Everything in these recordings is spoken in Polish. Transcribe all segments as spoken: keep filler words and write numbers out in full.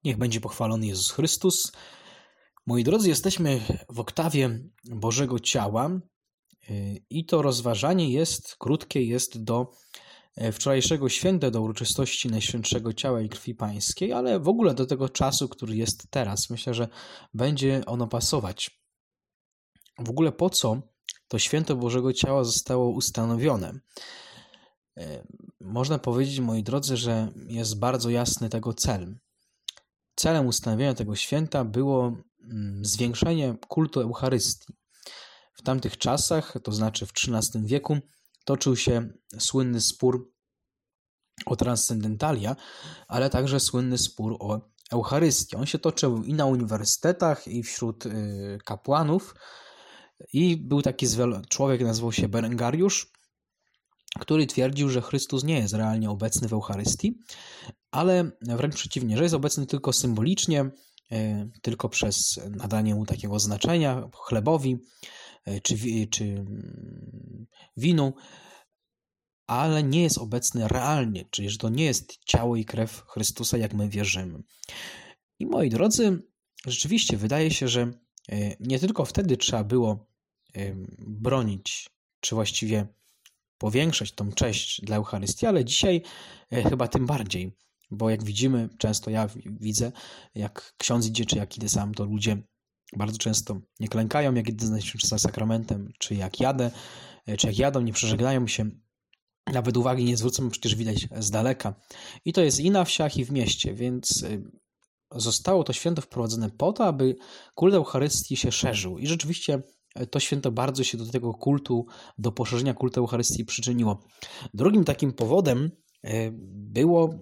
Niech będzie pochwalony Jezus Chrystus. Moi drodzy, jesteśmy w oktawie Bożego Ciała i to rozważanie jest krótkie, jest do wczorajszego święta, do uroczystości Najświętszego Ciała i Krwi Pańskiej, ale w ogóle do tego czasu, który jest teraz. Myślę, że będzie ono pasować. W ogóle po co to święto Bożego Ciała zostało ustanowione? Można powiedzieć, moi drodzy, że jest bardzo jasny tego cel. Celem ustanowienia tego święta było zwiększenie kultu Eucharystii. W tamtych czasach, to znaczy w trzynastym wieku, toczył się słynny spór o transcendentalia, ale także słynny spór o Eucharystię. On się toczył i na uniwersytetach, i wśród kapłanów. I był taki człowiek, nazywał się Berengariusz, który twierdził, że Chrystus nie jest realnie obecny w Eucharystii, ale wręcz przeciwnie, że jest obecny tylko symbolicznie, tylko przez nadanie mu takiego znaczenia chlebowi czy, czy winu, ale nie jest obecny realnie, czyli że to nie jest ciało i krew Chrystusa, jak my wierzymy. I moi drodzy, rzeczywiście wydaje się, że nie tylko wtedy trzeba było bronić, czy właściwie powiększać tą cześć dla Eucharystii, ale dzisiaj chyba tym bardziej, bo jak widzimy, często ja widzę, jak ksiądz idzie, czy jak idę sam, to ludzie bardzo często nie klękają, jak idę z Najświętszym Sakramentem, czy jak jadę, czy jak jadą, nie przeżegnają się, nawet uwagi nie zwrócą, przecież widać z daleka. I to jest i na wsiach, i w mieście, więc zostało to święto wprowadzone po to, aby kult Eucharystii się szerzył. I rzeczywiście to święto bardzo się do tego kultu, do poszerzenia kultu Eucharystii przyczyniło. Drugim takim powodem było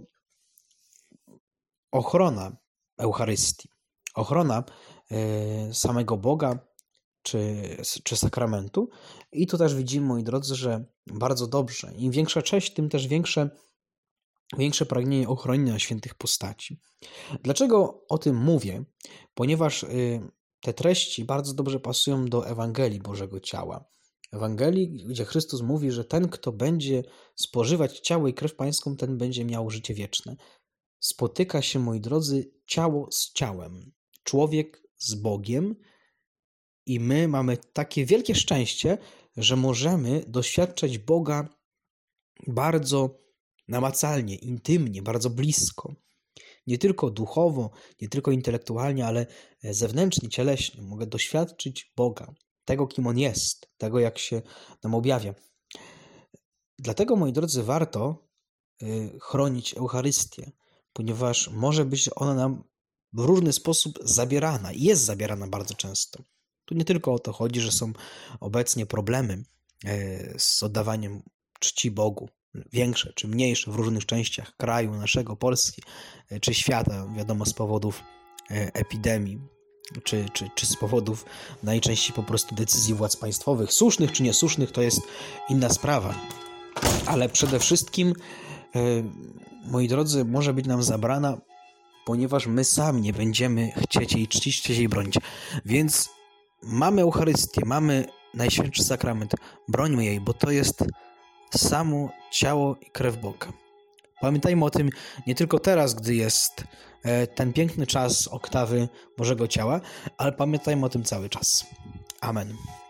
ochrona Eucharystii, ochrona samego Boga czy, czy sakramentu. I tu też widzimy, moi drodzy, że bardzo dobrze. Im większa cześć, tym też większe, większe pragnienie ochronienia świętych postaci. Dlaczego o tym mówię? Ponieważ te treści bardzo dobrze pasują do Ewangelii Bożego Ciała. Ewangelii, gdzie Chrystus mówi, że ten, kto będzie spożywać ciało i krew Pańską, ten będzie miał życie wieczne. Spotyka się, moi drodzy, ciało z ciałem, człowiek z Bogiem i my mamy takie wielkie szczęście, że możemy doświadczać Boga bardzo namacalnie, intymnie, bardzo blisko. Nie tylko duchowo, nie tylko intelektualnie, ale zewnętrznie, cieleśnie. Mogę doświadczyć Boga, tego, kim On jest, tego, jak się nam objawia. Dlatego, moi drodzy, warto chronić Eucharystię, ponieważ może być ona nam w różny sposób zabierana i jest zabierana bardzo często. Tu nie tylko o to chodzi, że są obecnie problemy z oddawaniem czci Bogu, większe czy mniejsze w różnych częściach kraju naszego, Polski czy świata, wiadomo, z powodów epidemii, czy, czy, czy z powodów najczęściej po prostu decyzji władz państwowych, słusznych czy niesłusznych, to jest inna sprawa. Ale przede wszystkim, moi drodzy, może być nam zabrana, ponieważ my sami nie będziemy chcieć jej czcić, chcieć jej bronić. Więc mamy Eucharystię, mamy Najświętszy Sakrament, brońmy jej, bo to jest samo ciało i krew Boga. Pamiętajmy o tym nie tylko teraz, gdy jest ten piękny czas oktawy Bożego Ciała, ale pamiętajmy o tym cały czas. Amen.